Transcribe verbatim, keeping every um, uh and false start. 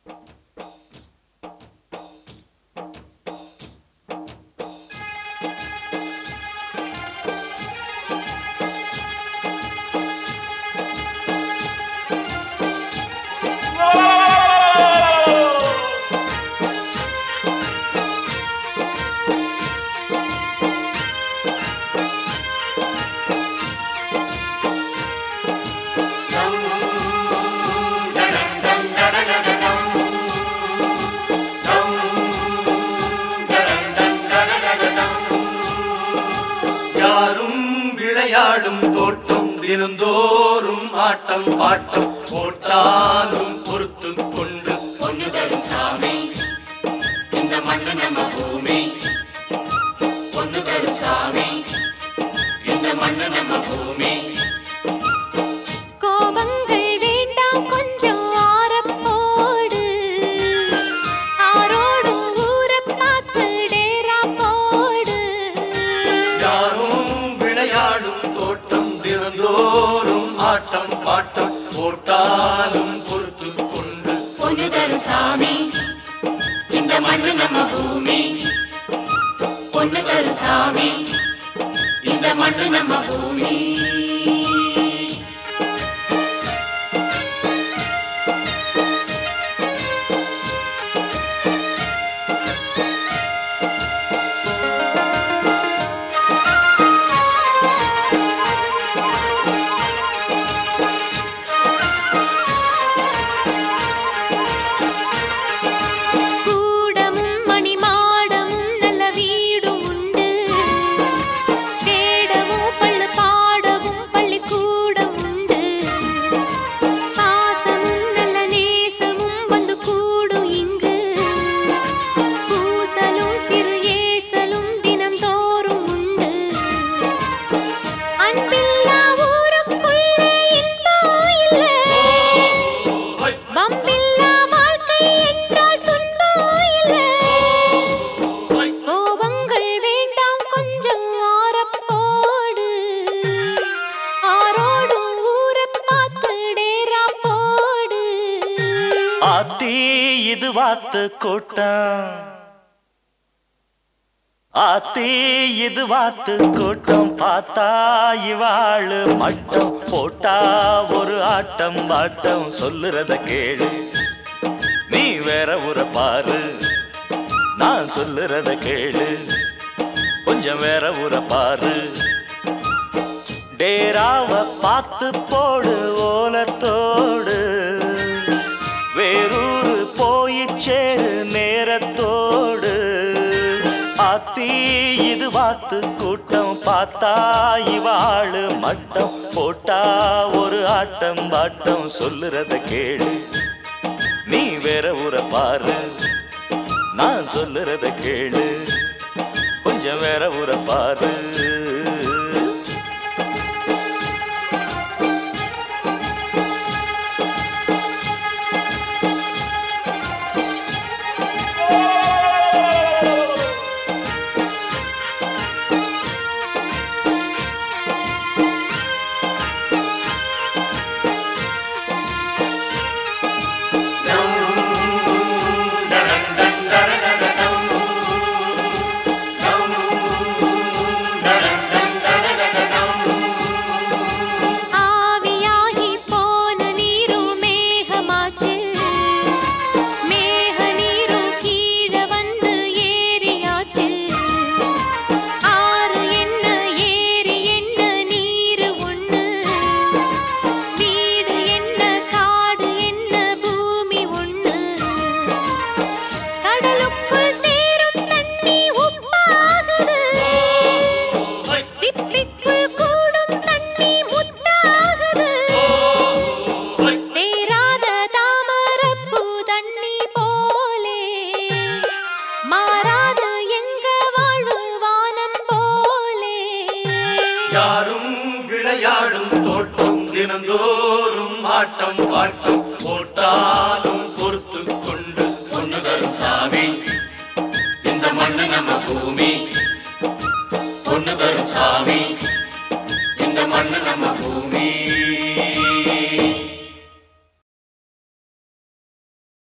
விளையாடும் தோட்டம் தினந்தோறும் ஆட்டம் பாட்டம் போட்டாலும் பொறுத்து கொண்டு பொண்ணு தரும் சாமி இந்த மண்ணு நம்ம பூமி. பொண்ணு தரும் சாமி இந்த மண்ணு நம்ம பூமி. கோபங்கள் வேண்டாம் கொஞ்சம் ஆரப்போடு ஆரோடு ஊர பார்த்து டேரா போடு. யாரும் விளையாடும் தோட்டம் தினந்தோறும் ஆட்டம் பாட்டம் போட்டாலும் பொறுத்து கொண்டு பொண்ணு தரும் சாமி இந்த மண்ணு நம்ம பூமி. பொண்ணு தரும் சாமி இந்த மண்ணு நம்ம பூமி. ஆத்தி இது வாத்து கூட்டம், ஆத்தி இது வாத்து கூட்டம், பார்த்தா இவாளு மட்டம் போட்டா ஒரு ஆட்டம் பாட்டம். சொல்லுறத கேளு நீ வேற ஊர பாரு, நான் சொல்லுறத கேளு கொஞ்சம் வேற ஊர பாரு. டேராவ பார்த்து போடு ஓலத்தோடு, வேறூரு போயிச்சேரு நேரத்தோடு. ஆத்தி இது வாத்து கூட்டம், பார்த்தா இவாளு மட்டம் போட்டா ஒரு ஆட்டம் பாட்டம். சொல்லுறத கேளு நீ வேற ஊர பாரு, நான் சொல்லுறத கேளு கொஞ்சம் வேற ஊர பாரு. யாரும் விளையாடும் தோட்டம் தினந்தோறும் ஆட்டம் பாட்டம்